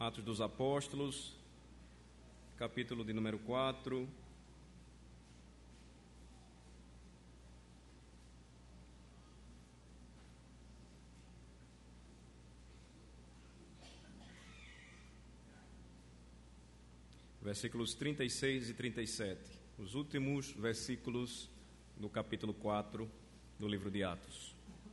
Atos dos Apóstolos, capítulo de número 4. Versículos 36 e 37, os últimos versículos do capítulo 4 do livro de Atos.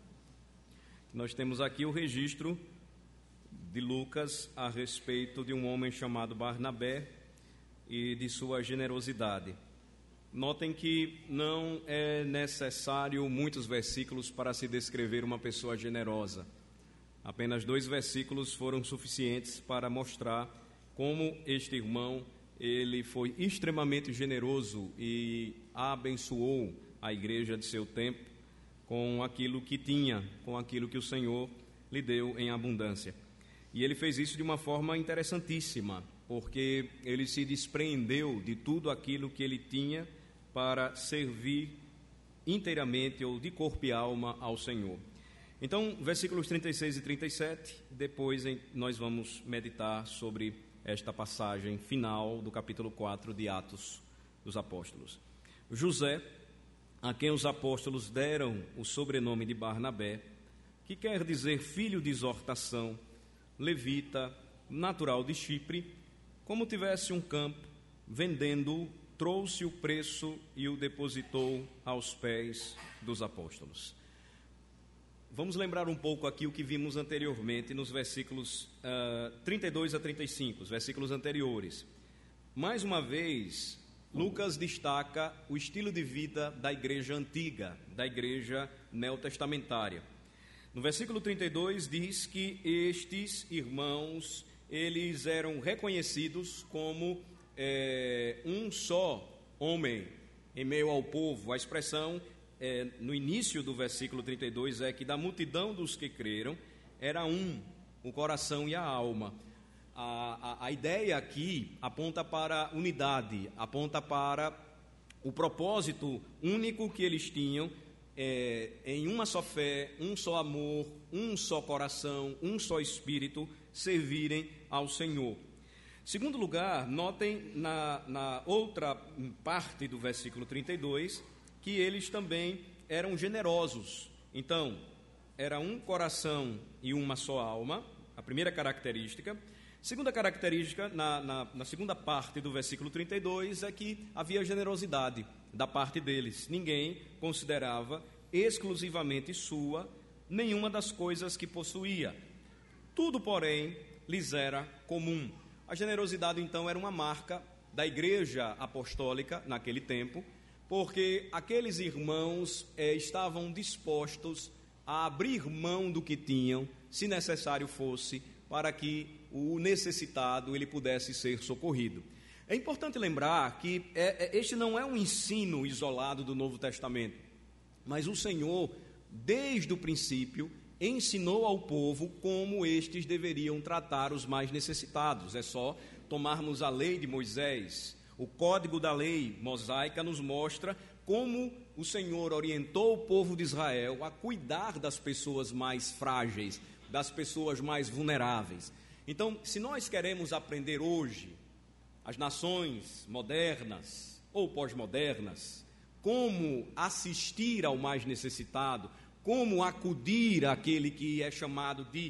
Nós temos aqui o registro de Lucas a respeito de um homem chamado Barnabé e de sua generosidade. Notem que não é necessário muitos versículos para se descrever uma pessoa generosa. Apenas 2 versículos foram suficientes para mostrar como este irmão ele foi extremamente generoso e abençoou a igreja de seu tempo com aquilo que tinha, com aquilo que o Senhor lhe deu em abundância. E ele fez isso de uma forma interessantíssima, porque ele se despreendeu de tudo aquilo que ele tinha para servir inteiramente ou de corpo e alma ao Senhor. Então, versículos 36 e 37, depois nós vamos meditar sobre esta passagem final do capítulo 4 de Atos dos Apóstolos. José, a quem os apóstolos deram o sobrenome de Barnabé, que quer dizer filho de exortação, levita, natural de Chipre, como tivesse um campo, vendendo-o, trouxe o preço e o depositou aos pés dos apóstolos. Vamos lembrar um pouco aqui o que vimos anteriormente nos versículos 32 a 35, os versículos anteriores. Mais uma vez, Lucas destaca o estilo de vida da igreja antiga, da igreja neotestamentária. No versículo 32 diz que estes irmãos, eles eram reconhecidos como um só homem em meio ao povo. A expressão no início do versículo 32 é que da multidão dos que creram era o coração e a alma. A ideia aqui aponta para unidade, aponta para o propósito único que eles tinham em uma só fé, um só amor, um só coração, um só espírito, servirem ao Senhor. Segundo lugar, notem na outra parte do versículo 32 que eles também eram generosos. Então, era um coração e uma só alma, a primeira característica. Segunda característica, na segunda parte do versículo 32, é que havia generosidade da parte deles. Ninguém considerava exclusivamente sua nenhuma das coisas que possuía. Tudo, porém, lhes era comum. A generosidade, então, era uma marca da igreja apostólica naquele tempo, porque aqueles irmãos estavam dispostos a abrir mão do que tinham, se necessário fosse, para que o necessitado ele pudesse ser socorrido. É importante lembrar que este não é um ensino isolado do Novo Testamento, mas o Senhor, desde o princípio, ensinou ao povo como estes deveriam tratar os mais necessitados. É só tomarmos a lei de Moisés. O código da lei mosaica nos mostra como o Senhor orientou o povo de Israel a cuidar das pessoas mais frágeis, das pessoas mais vulneráveis. Então, se nós queremos aprender hoje, as nações modernas ou pós-modernas, como assistir ao mais necessitado, como acudir àquele que é chamado de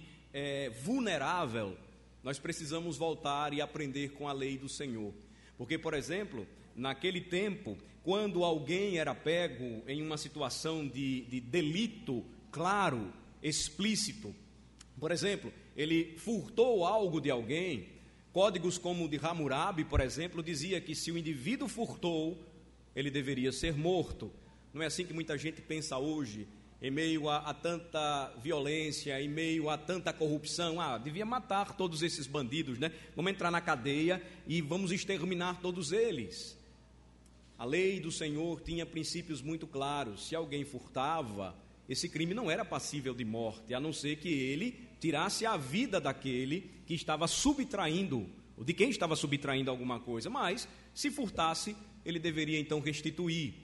vulnerável, nós precisamos voltar e aprender com a lei do Senhor. Porque, por exemplo, naquele tempo, quando alguém era pego em uma situação de delito claro, explícito, por exemplo, ele furtou algo de alguém, códigos como o de Hammurabi, por exemplo, dizia que se o indivíduo furtou, ele deveria ser morto. Não é assim que muita gente pensa hoje, em meio a tanta violência, em meio a tanta corrupção. Devia matar todos esses bandidos, né? Vamos entrar na cadeia e vamos exterminar todos eles. A lei do Senhor tinha princípios muito claros. Se alguém furtava, esse crime não era passível de morte, a não ser que ele tirasse a vida daquele que estava subtraindo, ou de quem estava subtraindo alguma coisa. Mas, se furtasse, ele deveria então restituir.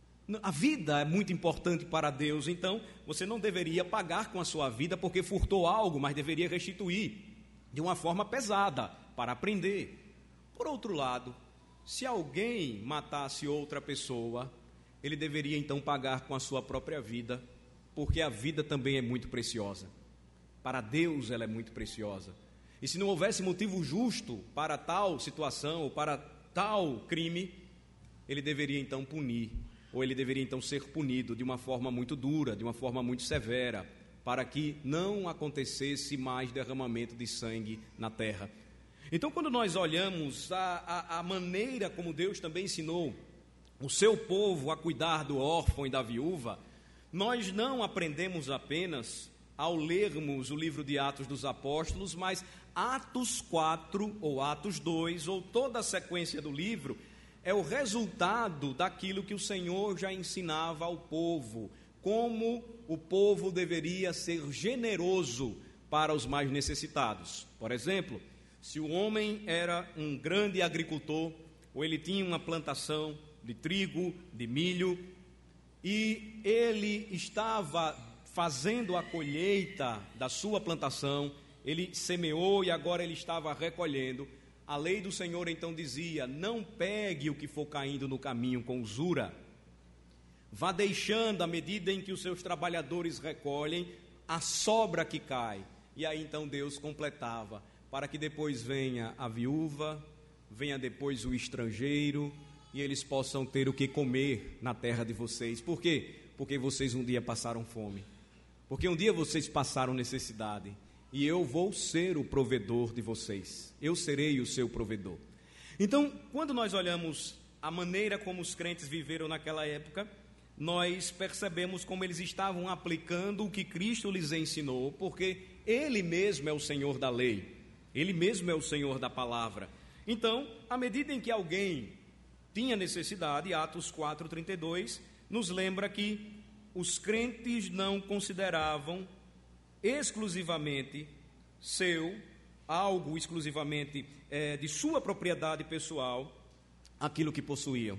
A vida é muito importante para Deus, então você não deveria pagar com a sua vida porque furtou algo, mas deveria restituir. de uma forma pesada, para aprender. Por outro lado, se alguém matasse outra pessoa, ele deveria então pagar com a sua própria vida, porque a vida também é muito preciosa. Para Deus ela é muito preciosa. E se não houvesse motivo justo para tal situação ou para tal crime, ele deveria então punir, ou ele deveria então ser punido de uma forma muito dura, de uma forma muito severa, para que não acontecesse mais derramamento de sangue na terra. Então, quando nós olhamos a maneira como Deus também ensinou o seu povo a cuidar do órfão e da viúva, nós não aprendemos apenas ao lermos o livro de Atos dos Apóstolos, mas Atos 4 ou Atos 2 ou toda a sequência do livro é o resultado daquilo que o Senhor já ensinava ao povo, como o povo deveria ser generoso para os mais necessitados. Por exemplo, se o homem era um grande agricultor, ou ele tinha uma plantação de trigo, de milho, e ele estava fazendo a colheita da sua plantação, ele semeou e agora ele estava recolhendo, a lei do Senhor então dizia: não pegue o que for caindo no caminho com usura, vá deixando à medida em que os seus trabalhadores recolhem a sobra que cai. E aí então Deus completava, para que depois venha a viúva, venha depois o estrangeiro, e eles possam ter o que comer na terra de vocês. Por quê? Porque vocês um dia passaram fome, porque um dia vocês passaram necessidade, e eu vou ser o provedor de vocês, eu serei o seu provedor. Então, quando nós olhamos a maneira como os crentes viveram naquela época, nós percebemos como eles estavam aplicando o que Cristo lhes ensinou, porque Ele mesmo é o Senhor da lei, Ele mesmo é o Senhor da palavra. Então, à medida em que alguém tinha necessidade, Atos 4:32 nos lembra que os crentes não consideravam exclusivamente algo exclusivamente de sua propriedade pessoal, aquilo que possuíam,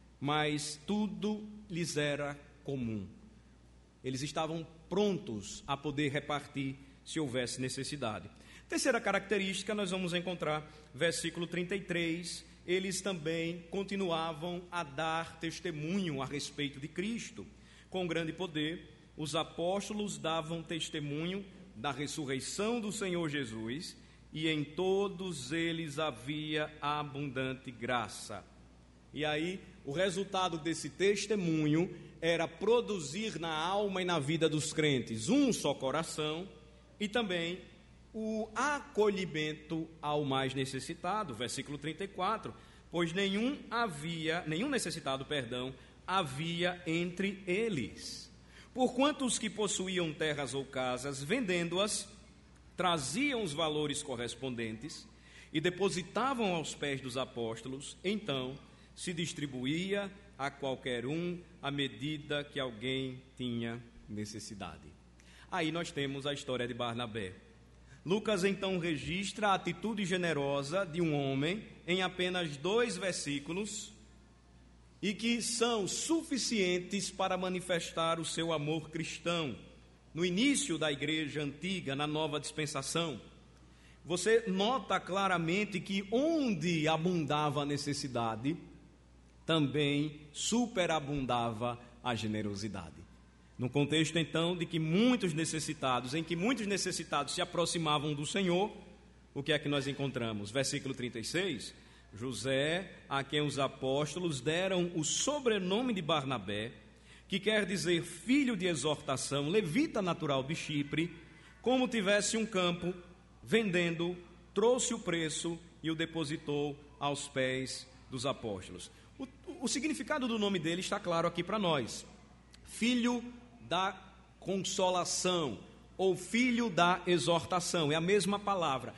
mas tudo lhes era comum. Eles estavam prontos a poder repartir se houvesse necessidade. Terceira característica, nós vamos encontrar, versículo 33, eles também continuavam a dar testemunho a respeito de Cristo. Com grande poder, os apóstolos davam testemunho da ressurreição do Senhor Jesus, e em todos eles havia abundante graça. E aí, o resultado desse testemunho era produzir na alma e na vida dos crentes um só coração e também o acolhimento ao mais necessitado, versículo 34, pois nenhum necessitado, havia entre eles. Porquanto os que possuíam terras ou casas, vendendo-as, traziam os valores correspondentes e depositavam aos pés dos apóstolos, então se distribuía a qualquer um à medida que alguém tinha necessidade. Aí nós temos a história de Barnabé. Lucas então registra a atitude generosa de um homem em apenas 2 versículos e que são suficientes para manifestar o seu amor cristão. No início da igreja antiga, na nova dispensação, você nota claramente que onde abundava a necessidade, também superabundava a generosidade. No contexto, então, em que muitos necessitados se aproximavam do Senhor, o que é que nós encontramos? Versículo 36, José, a quem os apóstolos deram o sobrenome de Barnabé, que quer dizer filho de exortação, levita natural de Chipre, como tivesse um campo, vendendo, trouxe o preço e o depositou aos pés dos apóstolos. O significado do nome dele está claro aqui para nós: filho da consolação ou filho da exortação, é a mesma palavra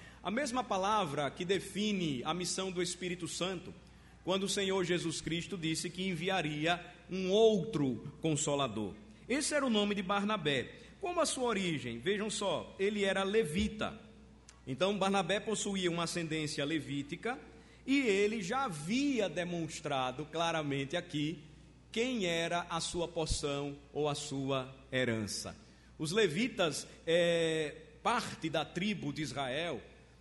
que define a missão do Espírito Santo, quando o Senhor Jesus Cristo disse que enviaria um outro Consolador. Esse era o nome de Barnabé. Como a sua origem? Vejam só, ele era levita. Então Barnabé possuía uma ascendência levítica e ele já havia demonstrado claramente aqui quem era a sua porção ou a sua herança. Os levitas, parte da tribo de Israel,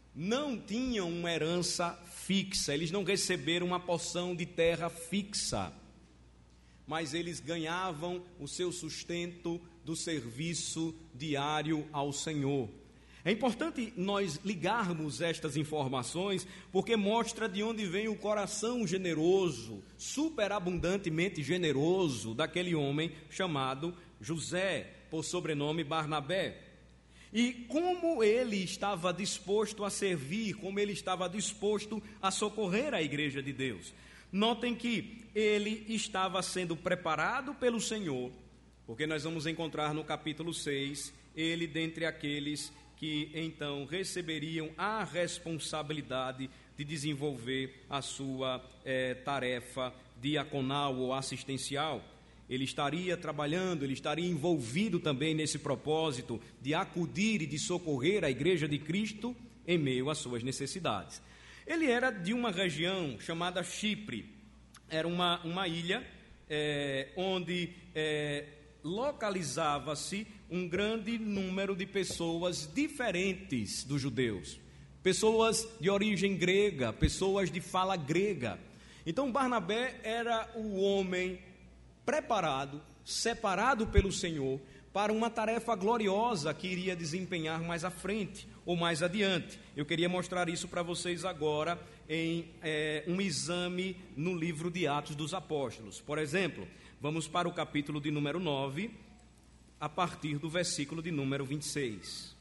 não tinham uma herança fixa, eles não receberam uma porção de terra fixa, mas eles ganhavam o seu sustento do serviço diário ao Senhor. É importante nós ligarmos estas informações, porque mostra de onde vem o coração generoso, superabundantemente generoso, daquele homem chamado José, por sobrenome Barnabé. E como ele estava disposto a servir, como ele estava disposto a socorrer a igreja de Deus. Notem que ele estava sendo preparado pelo Senhor, porque nós vamos encontrar no capítulo 6, ele dentre aqueles que então receberiam a responsabilidade de desenvolver a sua tarefa diaconal ou assistencial. Ele estaria trabalhando, ele estaria envolvido também nesse propósito de acudir e de socorrer a igreja de Cristo em meio às suas necessidades. Ele era de uma região chamada Chipre, era uma ilha onde localizava-se um grande número de pessoas diferentes dos judeus, pessoas de origem grega, pessoas de fala grega. Então Barnabé era o homem preparado, separado pelo Senhor para uma tarefa gloriosa que iria desempenhar mais à frente ou mais adiante. Eu queria mostrar isso para vocês agora em um exame no livro de Atos dos Apóstolos. Por exemplo, vamos para o capítulo de número 9, a partir do versículo de número 26.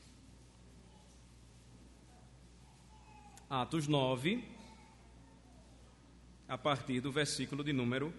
Atos 9, a partir do versículo de número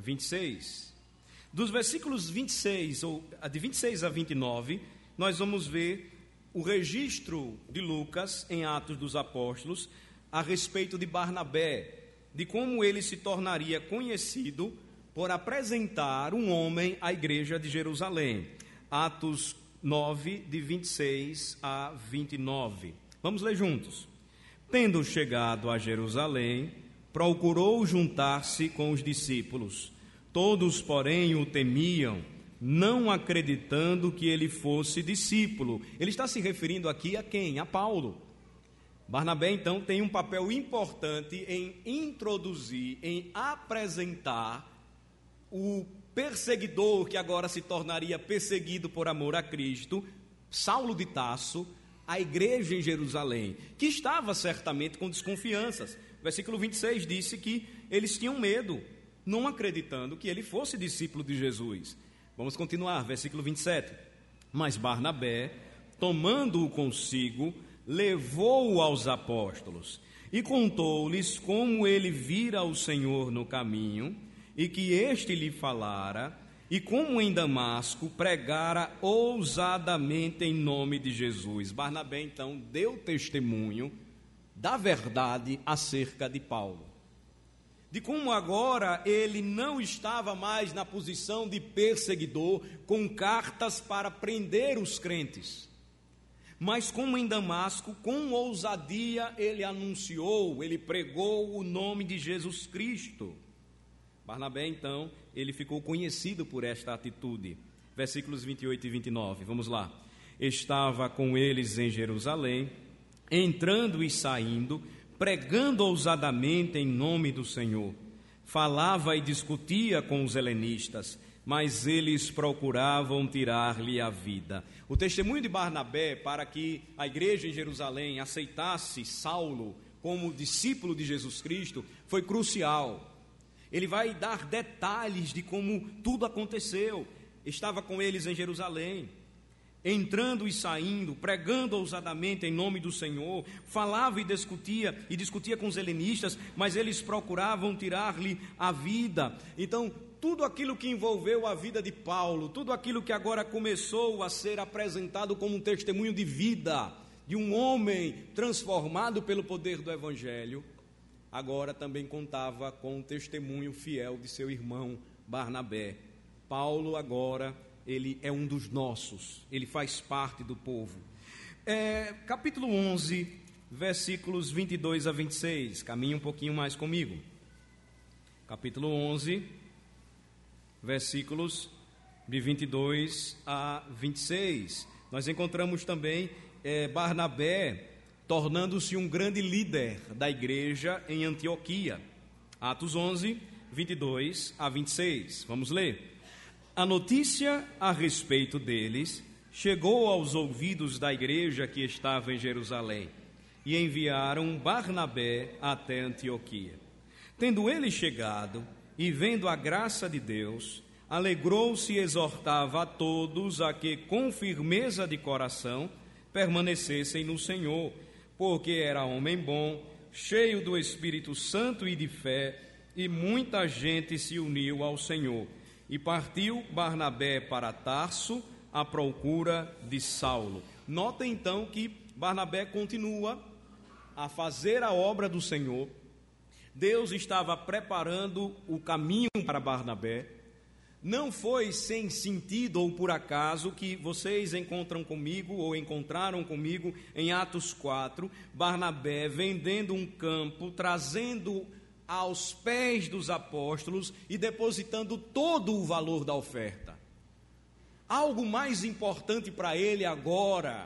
26. Dos versículos 26, ou de 26 a 29, nós vamos ver o registro de Lucas em Atos dos Apóstolos a respeito de Barnabé, de como ele se tornaria conhecido por apresentar um homem à igreja de Jerusalém. Atos 9, de 26 a 29. Vamos ler juntos. Tendo chegado a Jerusalém, procurou juntar-se com os discípulos. Todos, porém, o temiam, não acreditando que ele fosse discípulo. Ele está se referindo aqui a quem? A Paulo. Barnabé, então, tem um papel importante em introduzir, em apresentar o perseguidor que agora se tornaria perseguido por amor a Cristo, Saulo de Tarso, à igreja em Jerusalém, que estava certamente com desconfianças. O versículo 26 disse que eles tinham medo, não acreditando que ele fosse discípulo de Jesus. Vamos continuar, versículo 27. Mas Barnabé, tomando-o consigo, levou-o aos apóstolos e contou-lhes como ele vira o Senhor no caminho e que este lhe falara, e como em Damasco pregara ousadamente em nome de Jesus. Barnabé, então, deu testemunho da verdade acerca de Paulo, de como agora ele não estava mais na posição de perseguidor, com cartas para prender os crentes, mas como em Damasco, com ousadia, ele anunciou, ele pregou o nome de Jesus Cristo. Barnabé, então, ele ficou conhecido por esta atitude. Versículos 28 e 29, vamos lá. Estava com eles em Jerusalém, entrando e saindo, pregando ousadamente em nome do Senhor. Falava e discutia com os helenistas, mas eles procuravam tirar-lhe a vida. O testemunho de Barnabé para que a igreja em Jerusalém aceitasse Saulo como discípulo de Jesus Cristo foi crucial. Ele vai dar detalhes de como tudo aconteceu. Estava com eles em Jerusalém, entrando e saindo, pregando ousadamente em nome do Senhor, falava e discutia com os helenistas, mas eles procuravam tirar-lhe a vida. Então, tudo aquilo que envolveu a vida de Paulo, tudo aquilo que agora começou a ser apresentado como um testemunho de vida, de um homem transformado pelo poder do Evangelho, agora também contava com o testemunho fiel de seu irmão Barnabé. Paulo agora, ele é um dos nossos, ele faz parte do povo. Capítulo 11, versículos 22 a 26, caminhe um pouquinho mais comigo. Capítulo 11, versículos de 22 a 26. Nós encontramos também Barnabé tornando-se um grande líder da igreja em Antioquia. Atos 11, 22 a 26. Vamos ler. A notícia a respeito deles chegou aos ouvidos da igreja que estava em Jerusalém, e enviaram Barnabé até Antioquia. Tendo ele chegado e vendo a graça de Deus, alegrou-se e exortava a todos a que, com firmeza de coração, permanecessem no Senhor, porque era homem bom, cheio do Espírito Santo e de fé, e muita gente se uniu ao Senhor. E partiu Barnabé para Tarso, à procura de Saulo. Nota então que Barnabé continua a fazer a obra do Senhor. Deus estava preparando o caminho para Barnabé. Não foi sem sentido ou por acaso que vocês encontram comigo ou encontraram comigo em Atos 4, Barnabé vendendo um campo, trazendo aos pés dos apóstolos e depositando todo o valor da oferta. Algo mais importante para ele agora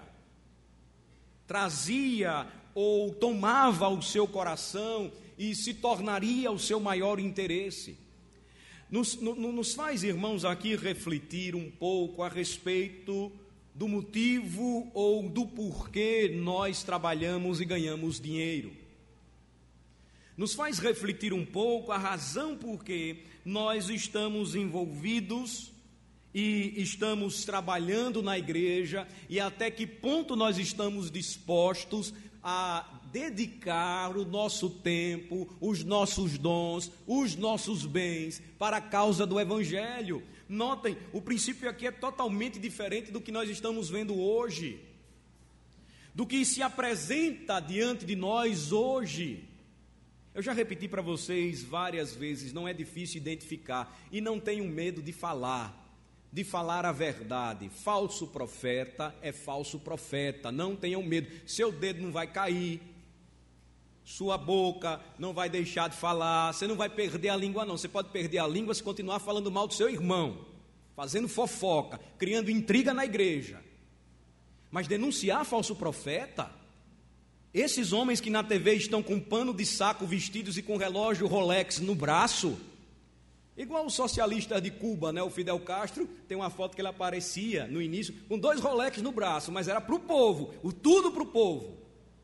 trazia ou tomava o seu coração e se tornaria o seu maior interesse. Nos faz, irmãos, aqui refletir um pouco a respeito do motivo ou do porquê nós trabalhamos e ganhamos dinheiro. Nos faz refletir um pouco a razão por que nós estamos envolvidos e estamos trabalhando na igreja e até que ponto nós estamos dispostos a dedicar o nosso tempo, os nossos dons, os nossos bens para a causa do Evangelho. Notem, o princípio aqui é totalmente diferente do que nós estamos vendo hoje, do que se apresenta diante de nós hoje. Eu já repeti para vocês várias vezes, não é difícil identificar, e não tenham medo de falar a verdade. Falso profeta é falso profeta, não tenham medo, seu dedo não vai cair, sua boca não vai deixar de falar, você não vai perder a língua não, você pode perder a língua se continuar falando mal do seu irmão, fazendo fofoca, criando intriga na igreja, mas denunciar falso profeta, esses homens que na TV estão com pano de saco vestidos e com relógio Rolex no braço, igual o socialista de Cuba, né? O Fidel Castro, tem uma foto que ele aparecia no início com 2 Rolex no braço, mas era para o povo, tudo para o povo.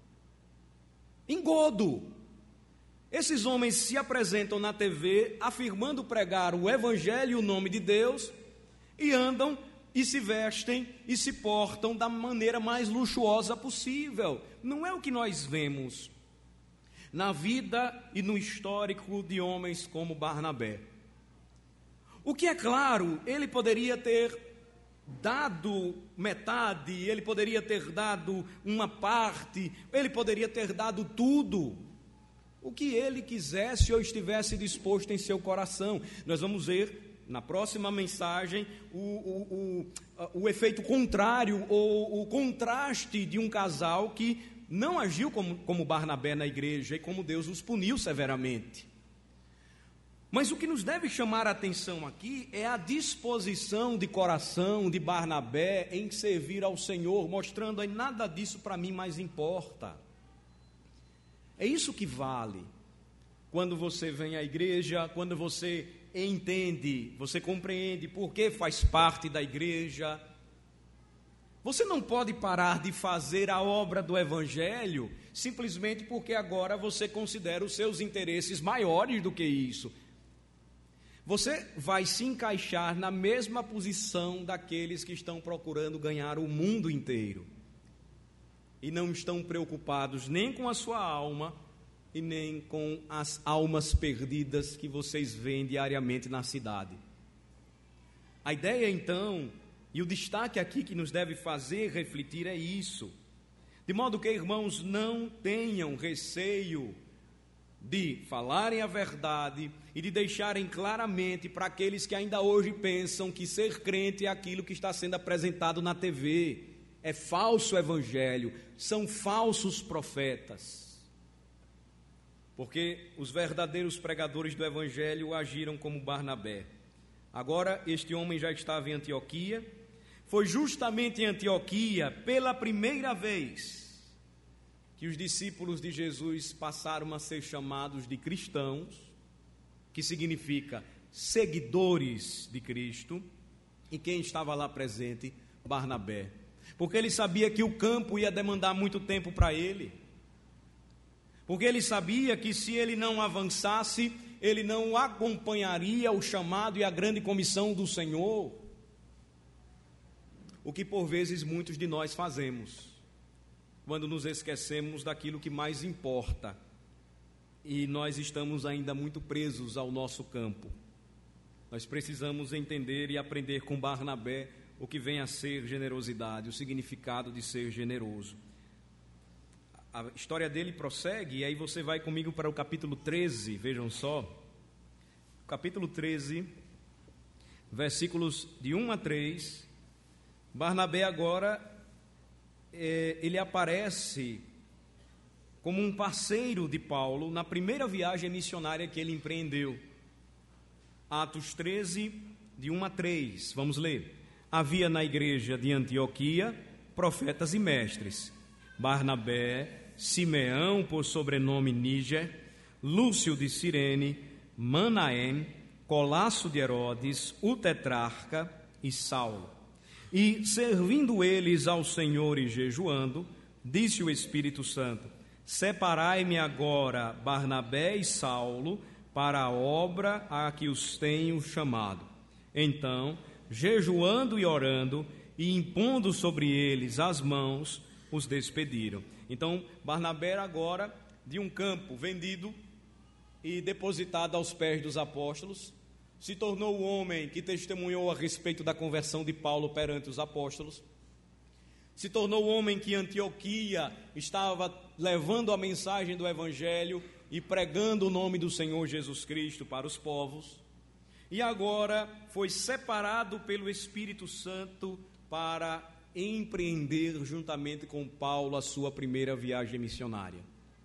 Engodo. Esses homens se apresentam na TV afirmando pregar o Evangelho e o nome de Deus e andam e se vestem e se portam da maneira mais luxuosa possível. Não é o que nós vemos na vida e no histórico de homens como Barnabé. O que é claro, ele poderia ter dado metade, ele poderia ter dado uma parte, ele poderia ter dado tudo, o que ele quisesse ou estivesse disposto em seu coração. Nós vamos ver na próxima mensagem o efeito contrário ou o contraste de um casal que não agiu como Barnabé na igreja e como Deus os puniu severamente. Mas o que nos deve chamar a atenção aqui é a disposição de coração de Barnabé em servir ao Senhor, mostrando aí nada disso para mim mais importa. É isso que vale. Quando você vem à igreja, quando você entende, você compreende por que faz parte da igreja. Você não pode parar de fazer a obra do Evangelho simplesmente porque agora você considera os seus interesses maiores do que isso. Você vai se encaixar na mesma posição daqueles que estão procurando ganhar o mundo inteiro e não estão preocupados nem com a sua alma e nem com as almas perdidas que vocês veem diariamente na cidade. A ideia então, e o destaque aqui que nos deve fazer refletir é isso, de modo que, irmãos, não tenham receio de falarem a verdade e de deixarem claramente para aqueles que ainda hoje pensam que ser crente é aquilo que está sendo apresentado na TV, é falso evangelho, são falsos profetas, porque os verdadeiros pregadores do evangelho agiram como Barnabé. Agora este homem já estava em Antioquia, foi justamente em Antioquia pela primeira vez que os discípulos de Jesus passaram a ser chamados de cristãos, que significa seguidores de Cristo, e quem estava lá presente? Barnabé. Porque ele sabia que o campo ia demandar muito tempo para ele. Porque ele sabia que se ele não avançasse, ele não acompanharia o chamado e a grande comissão do Senhor. O que por vezes muitos de nós fazemos, quando nos esquecemos daquilo que mais importa, e nós estamos ainda muito presos ao nosso campo. Nós precisamos entender e aprender com Barnabé o que vem a ser generosidade, o significado de ser generoso. A história dele prossegue, e aí você vai comigo para o capítulo 13, vejam só. Capítulo 13, versículos de 1 a 3. Barnabé agora, ele aparece como um parceiro de Paulo na primeira viagem missionária que ele empreendeu. Atos 13, de 1 a 3, vamos ler. Havia na igreja de Antioquia profetas e mestres: Barnabé, Simeão, por sobrenome Níger, Lúcio de Cirene, Manaém, Colasso de Herodes, o tetrarca e Saulo. E, servindo eles ao Senhor e jejuando, disse o Espírito Santo: separai-me agora Barnabé e Saulo para a obra a que os tenho chamado. Então, jejuando e orando, e impondo sobre eles as mãos, os despediram. Então, Barnabé agora, de um campo vendido e depositado aos pés dos apóstolos, se tornou o homem que testemunhou a respeito da conversão de Paulo perante os apóstolos, se tornou o homem que em Antioquia estava levando a mensagem do Evangelho e pregando o nome do Senhor Jesus Cristo para os povos, e agora foi separado pelo Espírito Santo para empreender juntamente com Paulo a sua primeira viagem missionária.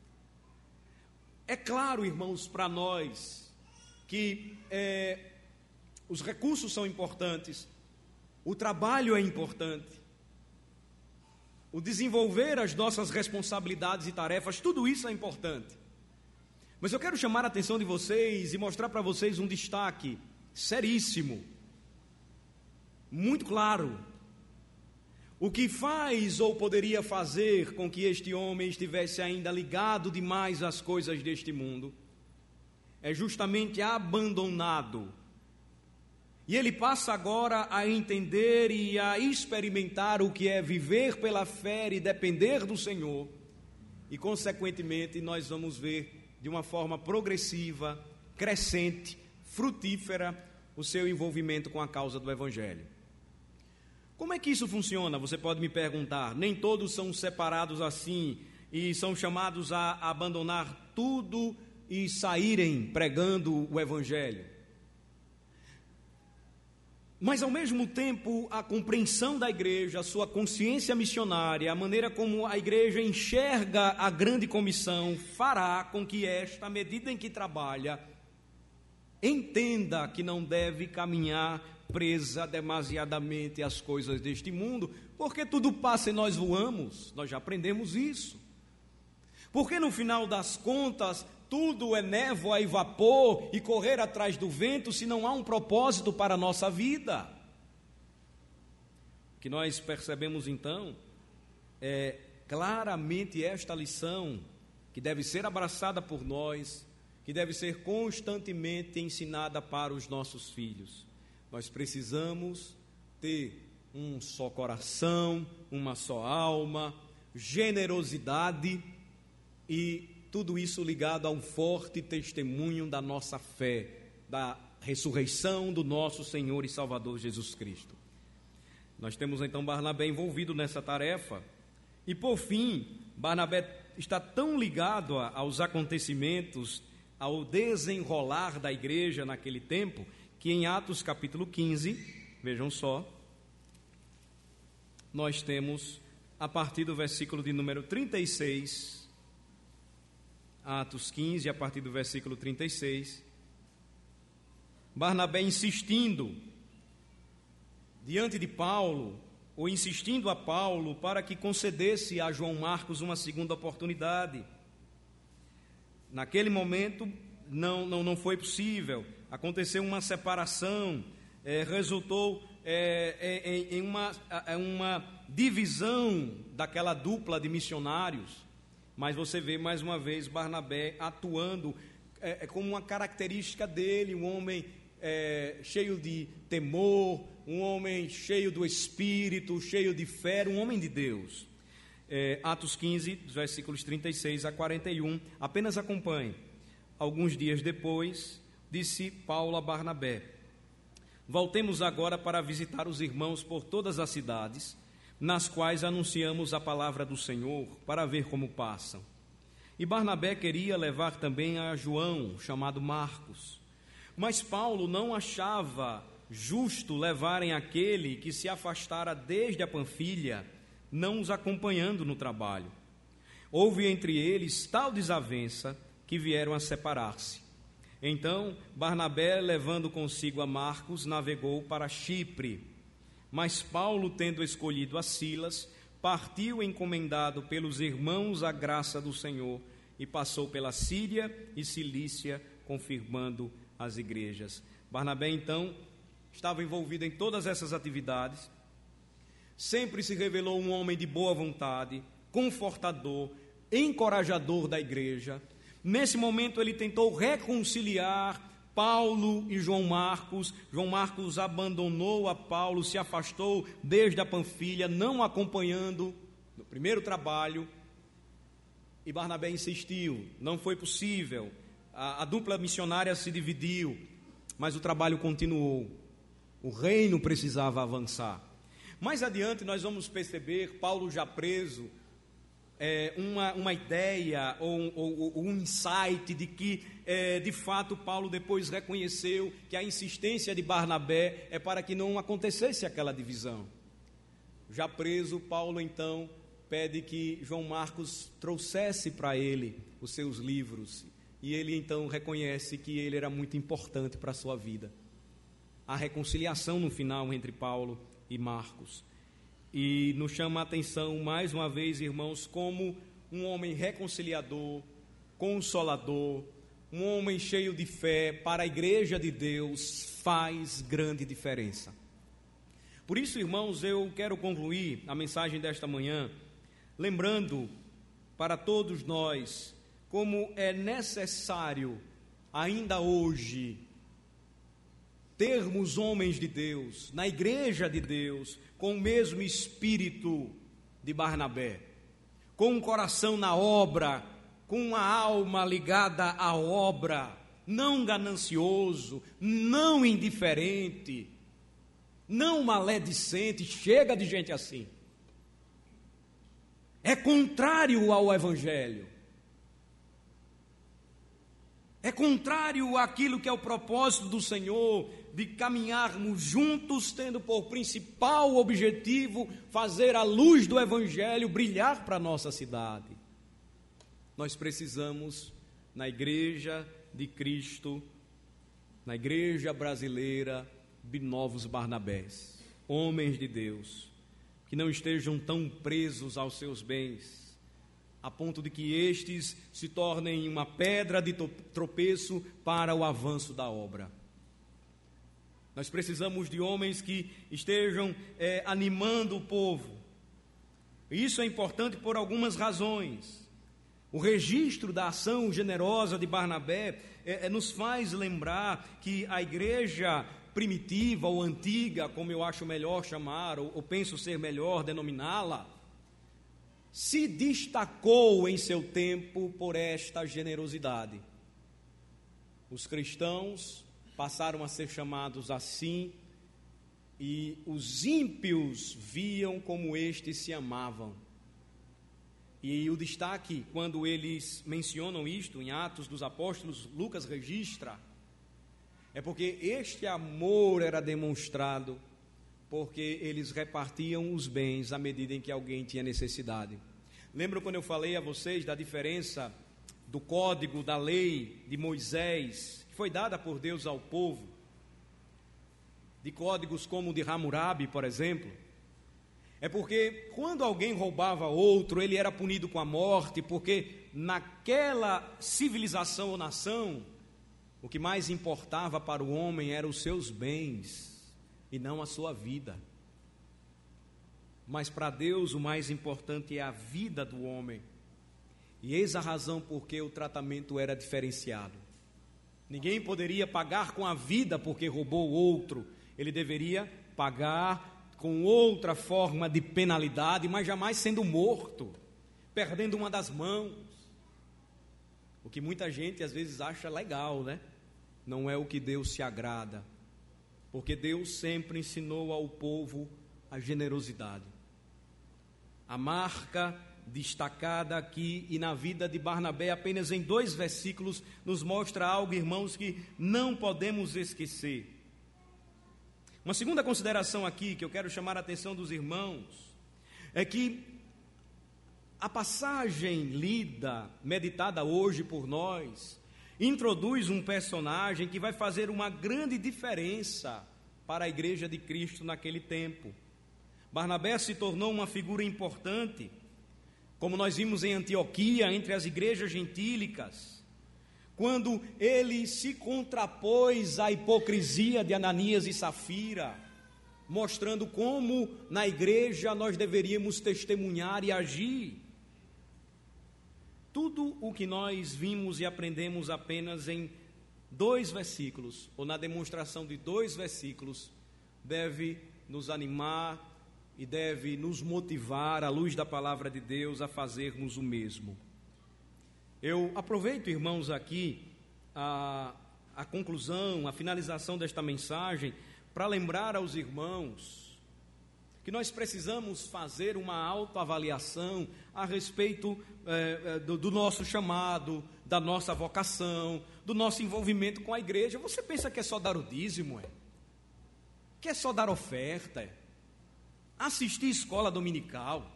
É claro, irmãos, para nós que os recursos são importantes, o trabalho é importante, o desenvolver as nossas responsabilidades e tarefas, tudo isso é importante. Mas eu quero chamar a atenção de vocês e mostrar para vocês um destaque seríssimo, muito claro. O que faz ou poderia fazer com que este homem estivesse ainda ligado demais às coisas deste mundo é justamente abandonado. E ele passa agora a entender e a experimentar o que é viver pela fé e depender do Senhor. E, consequentemente, nós vamos ver de uma forma progressiva, crescente, frutífera, o seu envolvimento com a causa do Evangelho. Como é que isso funciona? Você pode me perguntar. Nem todos são separados assim e são chamados a abandonar tudo e saírem pregando o Evangelho. Mas, ao mesmo tempo, a compreensão da igreja, a sua consciência missionária, a maneira como a igreja enxerga a grande comissão, fará com que esta, à medida em que trabalha, entenda que não deve caminhar presa demasiadamente às coisas deste mundo, porque tudo passa e nós voamos, nós já aprendemos isso. Porque no final das contas, tudo é névoa e vapor e correr atrás do vento se não há um propósito para a nossa vida. O que nós percebemos então é claramente esta lição que deve ser abraçada por nós, que deve ser constantemente ensinada para os nossos filhos. Nós precisamos ter um só coração, uma só alma, generosidade e tudo isso ligado a um forte testemunho da nossa fé, da ressurreição do nosso Senhor e Salvador Jesus Cristo. Nós temos então Barnabé envolvido nessa tarefa e, por fim, Barnabé está tão ligado aos acontecimentos, ao desenrolar da igreja naquele tempo, que em Atos capítulo 15, vejam só, nós temos a partir do versículo de número 36, Atos 15, a partir do versículo 36, Barnabé insistindo diante de Paulo ou insistindo a Paulo para que concedesse a João Marcos uma segunda oportunidade. Naquele momento não foi possível, aconteceu uma separação, resultou em uma divisão daquela dupla de missionários, mas você vê mais uma vez Barnabé atuando como uma característica dele, um homem cheio de temor, um homem cheio do Espírito, cheio de fé, um homem de Deus. Atos 15, versículos 36 a 41, apenas acompanhe. Alguns dias depois, disse Paulo a Barnabé: voltemos agora para visitar os irmãos por todas as cidades, nas quais anunciamos a palavra do Senhor, para ver como passam. E Barnabé queria levar também a João, chamado Marcos. Mas Paulo não achava justo levarem aquele que se afastara desde a Panfilha, não os acompanhando no trabalho. Houve entre eles tal desavença que vieram a separar-se. Então Barnabé, levando consigo a Marcos, navegou para Chipre. Mas Paulo, tendo escolhido a Silas, partiu encomendado pelos irmãos à graça do Senhor e passou pela Síria e Cilícia, confirmando as igrejas. Barnabé, então, estava envolvido em todas essas atividades, sempre se revelou um homem de boa vontade, confortador, encorajador da igreja. Nesse momento ele tentou reconciliar Paulo e João Marcos. João Marcos abandonou a Paulo, se afastou desde a Panfilha, não acompanhando no primeiro trabalho, e Barnabé insistiu, não foi possível. A dupla missionária se dividiu, mas o trabalho continuou. O reino precisava avançar. Mais adiante nós vamos perceber Paulo já preso, uma ideia ou um insight de que, de fato, Paulo depois reconheceu que a insistência de Barnabé é para que não acontecesse aquela divisão. Já preso, Paulo então pede que João Marcos trouxesse para ele os seus livros, e ele então reconhece que ele era muito importante para a sua vida. A reconciliação no final entre Paulo e Marcos. E nos chama a atenção mais uma vez, irmãos, como um homem reconciliador, consolador, um homem cheio de fé para a igreja de Deus faz grande diferença. Por isso, irmãos, eu quero concluir a mensagem desta manhã lembrando para todos nós como é necessário ainda hoje termos homens de Deus na igreja de Deus com o mesmo espírito de Barnabé, com um coração na obra, com uma alma ligada à obra, não ganancioso, não indiferente, não maledicente. Chega de gente assim. É contrário ao Evangelho. É contrário àquilo que é o propósito do Senhor, de caminharmos juntos, tendo por principal objetivo fazer a luz do Evangelho brilhar para a nossa cidade. Nós precisamos, na igreja de Cristo, na igreja brasileira, de novos Barnabés, homens de Deus, que não estejam tão presos aos seus bens, a ponto de que estes se tornem uma pedra de tropeço para o avanço da obra. Nós precisamos de homens que estejam animando o povo. Isso é importante por algumas razões. O registro da ação generosa de Barnabé nos faz lembrar que a igreja primitiva ou antiga, como eu acho melhor chamar, ou penso ser melhor denominá-la, se destacou em seu tempo por esta generosidade. Os cristãos passaram a ser chamados assim, e os ímpios viam como estes se amavam. E o destaque, quando eles mencionam isto em Atos dos Apóstolos, Lucas registra, é porque este amor era demonstrado porque eles repartiam os bens à medida em que alguém tinha necessidade. Lembram quando eu falei a vocês da diferença do código, da lei de Moisés, que foi dada por Deus ao povo, de códigos como o de Hammurabi, por exemplo? É porque quando alguém roubava outro, ele era punido com a morte, porque naquela civilização ou nação, o que mais importava para o homem eram os seus bens e não a sua vida. Mas para Deus o mais importante é a vida do homem. E eis a razão por que o tratamento era diferenciado. Ninguém poderia pagar com a vida porque roubou outro. Ele deveria pagar com outra forma de penalidade, mas jamais sendo morto, perdendo uma das mãos. O que muita gente às vezes acha legal, né? Não é o que Deus se agrada. Porque Deus sempre ensinou ao povo a generosidade. A marca destacada aqui e na vida de Barnabé, apenas em 2 versículos, nos mostra algo, irmãos, que não podemos esquecer. Uma segunda consideração aqui, que eu quero chamar a atenção dos irmãos, é que a passagem lida, meditada hoje por nós, introduz um personagem que vai fazer uma grande diferença para a igreja de Cristo naquele tempo. Barnabé se tornou uma figura importante, como nós vimos em Antioquia, entre as igrejas gentílicas, quando ele se contrapôs à hipocrisia de Ananias e Safira, mostrando como na igreja nós deveríamos testemunhar e agir. Tudo o que nós vimos e aprendemos apenas em 2 versículos, ou na demonstração de 2 versículos, deve nos animar e deve nos motivar, à luz da palavra de Deus, a fazermos o mesmo. Eu aproveito, irmãos, aqui a conclusão, a finalização desta mensagem, para lembrar aos irmãos que nós precisamos fazer uma autoavaliação a respeito do nosso chamado, da nossa vocação, do nosso envolvimento com a igreja. Você pensa que é só dar o dízimo, que é só dar oferta, assistir escola dominical?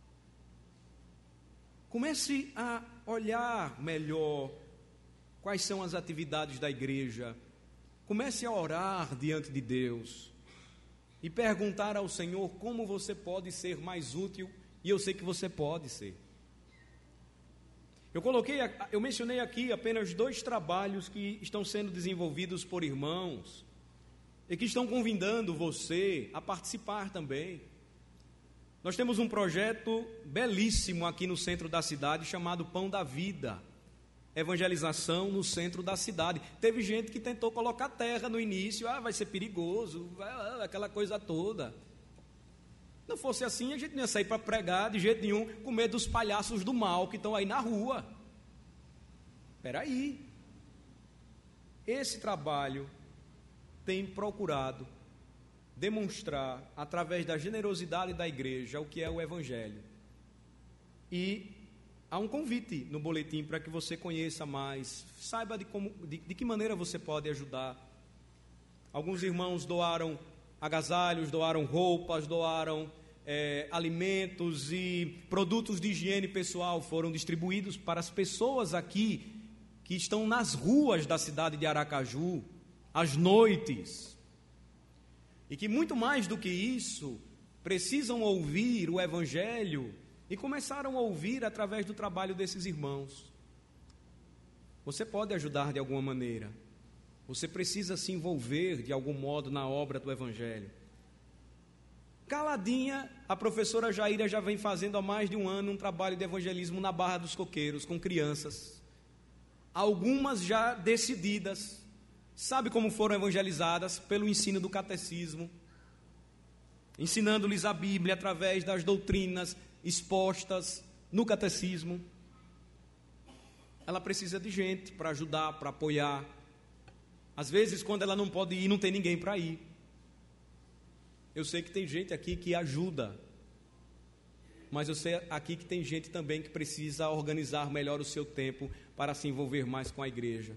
Comece a olhar melhor quais são as atividades da igreja. Comece a orar diante de Deus e perguntar ao Senhor como você pode ser mais útil, e eu sei que você pode ser. Eu mencionei aqui apenas 2 trabalhos que estão sendo desenvolvidos por irmãos e que estão convidando você a participar também. Nós temos um projeto belíssimo aqui no centro da cidade chamado Pão da Vida, evangelização no centro da cidade. Teve gente que tentou colocar terra no início, vai ser perigoso, aquela coisa toda. Não fosse assim, a gente não ia sair para pregar de jeito nenhum, com medo dos palhaços do mal que estão aí na rua. Espera aí. Esse trabalho tem procurado demonstrar, através da generosidade da igreja, o que é o Evangelho. E há um convite no boletim para que você conheça mais, saiba de que maneira você pode ajudar. Alguns irmãos doaram agasalhos, doaram roupas, doaram alimentos e produtos de higiene pessoal foram distribuídos para as pessoas aqui que estão nas ruas da cidade de Aracaju, às noites, e que muito mais do que isso, precisam ouvir o Evangelho e começaram a ouvir através do trabalho desses irmãos. Você pode ajudar de alguma maneira, você precisa se envolver de algum modo na obra do Evangelho. Caladinha, a professora Jaira já vem fazendo há mais de 1 ano um trabalho de evangelismo na Barra dos Coqueiros, com crianças, algumas já decididas. Sabe como foram evangelizadas? Pelo ensino do catecismo, ensinando-lhes a Bíblia através das doutrinas expostas no catecismo. Ela precisa de gente para ajudar, para apoiar. Às vezes, quando ela não pode ir, não tem ninguém para ir. Eu sei que tem gente aqui que ajuda, mas eu sei aqui que tem gente também que precisa organizar melhor o seu tempo para se envolver mais com a igreja.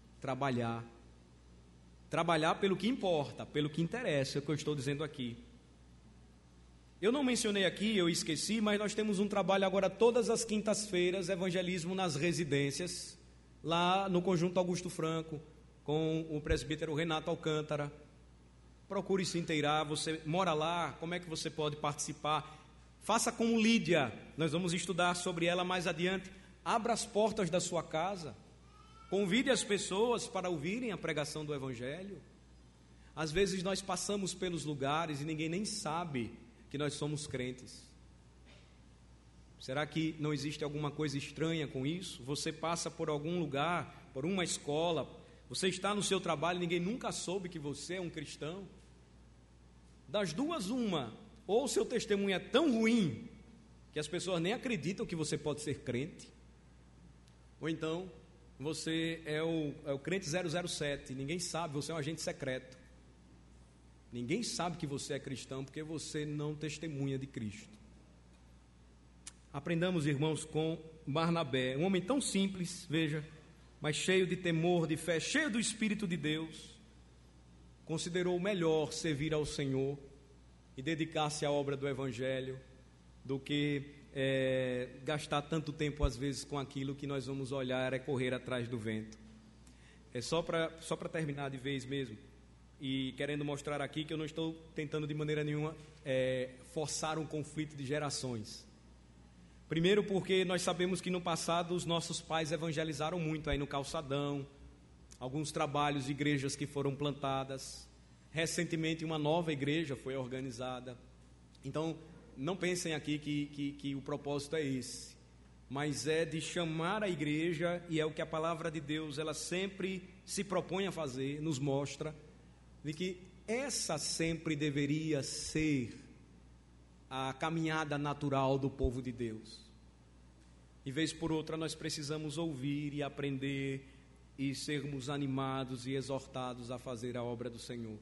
Trabalhar pelo que importa, pelo que interessa, é o que eu estou dizendo aqui. Eu não mencionei aqui, eu esqueci, mas nós temos um trabalho agora todas as quintas-feiras, evangelismo nas residências, lá no Conjunto Augusto Franco, com o presbítero Renato Alcântara. procure se inteirar. Você mora lá, como é que você pode participar? Faça como Lídia, nós vamos estudar sobre ela mais adiante. Abra as portas da sua casa, convide as pessoas para ouvirem a pregação do Evangelho. Às vezes nós passamos pelos lugares e ninguém nem sabe que nós somos crentes. Será que não existe alguma coisa estranha com isso? Você passa por algum lugar, por uma escola, você está no seu trabalho e ninguém nunca soube que você é um cristão? Das duas, uma: ou o seu testemunho é tão ruim que as pessoas nem acreditam que você pode ser crente, ou então você é o crente 007, ninguém sabe, você é um agente secreto. Ninguém sabe que você é cristão porque você não testemunha de Cristo. Aprendamos, irmãos, com Barnabé, um homem tão simples, veja, mas cheio de temor, de fé, cheio do Espírito de Deus, considerou melhor servir ao Senhor e dedicar-se à obra do Evangelho do que gastar tanto tempo, às vezes, com aquilo que nós vamos olhar é correr atrás do vento. É só para terminar de vez mesmo, e querendo mostrar aqui que eu não estou tentando de maneira nenhuma forçar um conflito de gerações. Primeiro porque nós sabemos que no passado os nossos pais evangelizaram muito aí no calçadão, alguns trabalhos de igrejas que foram plantadas, recentemente uma nova igreja foi organizada. Então não pensem aqui que o propósito é esse, mas é de chamar a igreja, e é o que a palavra de Deus ela sempre se propõe a fazer, nos mostra de que essa sempre deveria ser a caminhada natural do povo de Deus. E vez por outra nós precisamos ouvir e aprender e sermos animados e exortados a fazer a obra do Senhor,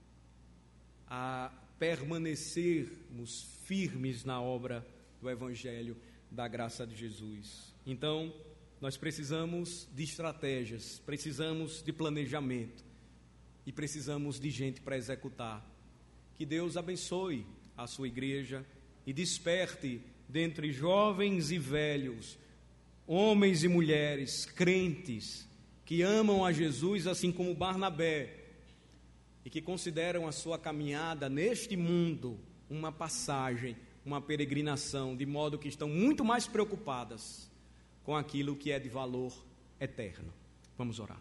a permanecermos firmes na obra do Evangelho da graça de Jesus. Então, nós precisamos de estratégias, precisamos de planejamento e precisamos de gente para executar. Que Deus abençoe a sua igreja e desperte dentre jovens e velhos, homens e mulheres, crentes, que amam a Jesus assim como Barnabé e que consideram a sua caminhada neste mundo uma passagem, uma peregrinação, de modo que estão muito mais preocupadas com aquilo que é de valor eterno. Vamos orar.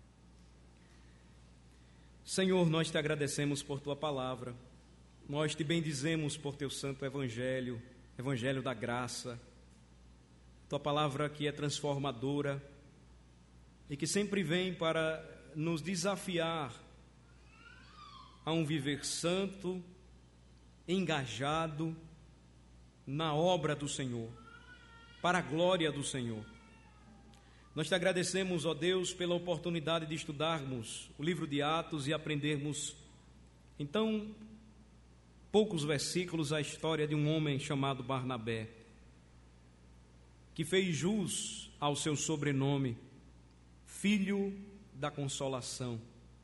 Senhor, nós te agradecemos por tua palavra, nós te bendizemos por teu santo evangelho, evangelho da graça, tua palavra que é transformadora e que sempre vem para nos desafiar a um viver santo, engajado na obra do Senhor, para a glória do Senhor. Nós te agradecemos, ó Deus, pela oportunidade de estudarmos o livro de Atos e aprendermos, então, poucos versículos, a história de um homem chamado Barnabé, que fez jus ao seu sobrenome, Filho da Consolação.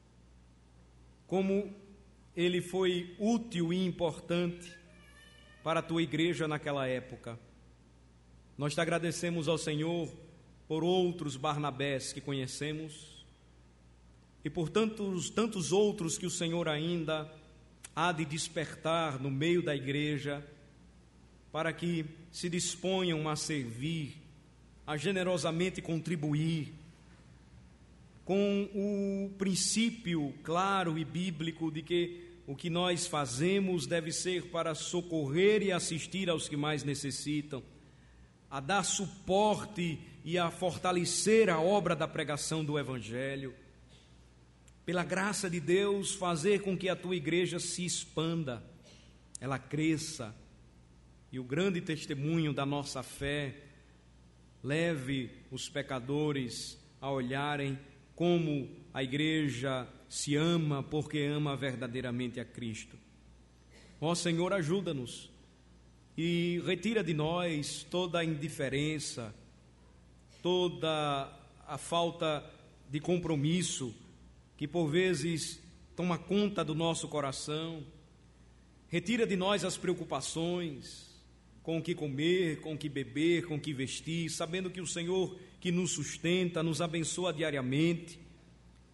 Como ele foi útil e importante para a tua igreja naquela época. Nós te agradecemos ao Senhor por outros Barnabés que conhecemos e por tantos outros que o Senhor ainda há de despertar no meio da igreja, para que se disponham a servir, a generosamente contribuir, com o princípio claro e bíblico de que o que nós fazemos deve ser para socorrer e assistir aos que mais necessitam, a dar suporte e a fortalecer a obra da pregação do Evangelho. Pela graça de Deus, fazer com que a tua igreja se expanda, ela cresça, e o grande testemunho da nossa fé leve os pecadores a olharem como a igreja se ama, porque ama verdadeiramente a Cristo. Ó Senhor, ajuda-nos e retira de nós toda a indiferença, toda a falta de compromisso que por vezes toma conta do nosso coração. Retira de nós as preocupações com o que comer, com o que beber, com o que vestir, sabendo que o Senhor que nos sustenta, nos abençoa diariamente,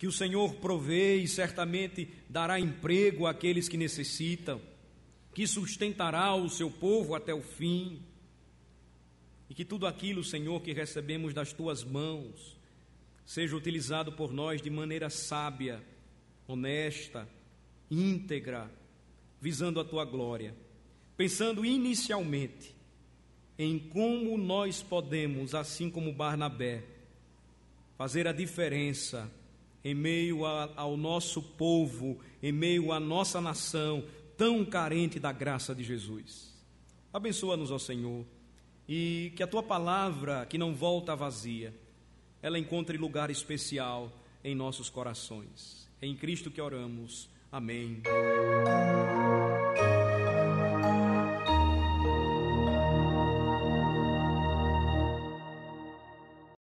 que o Senhor provê e certamente dará emprego àqueles que necessitam, que sustentará o seu povo até o fim, e que tudo aquilo, Senhor, que recebemos das tuas mãos, seja utilizado por nós de maneira sábia, honesta, íntegra, visando a tua glória, pensando inicialmente em como nós podemos, assim como Barnabé, fazer a diferença em meio ao nosso povo, em meio à nossa nação tão carente da graça de Jesus. Abençoa-nos, ó Senhor, e que a tua palavra, que não volta vazia, ela encontre lugar especial em nossos corações. É em Cristo que oramos. Amém.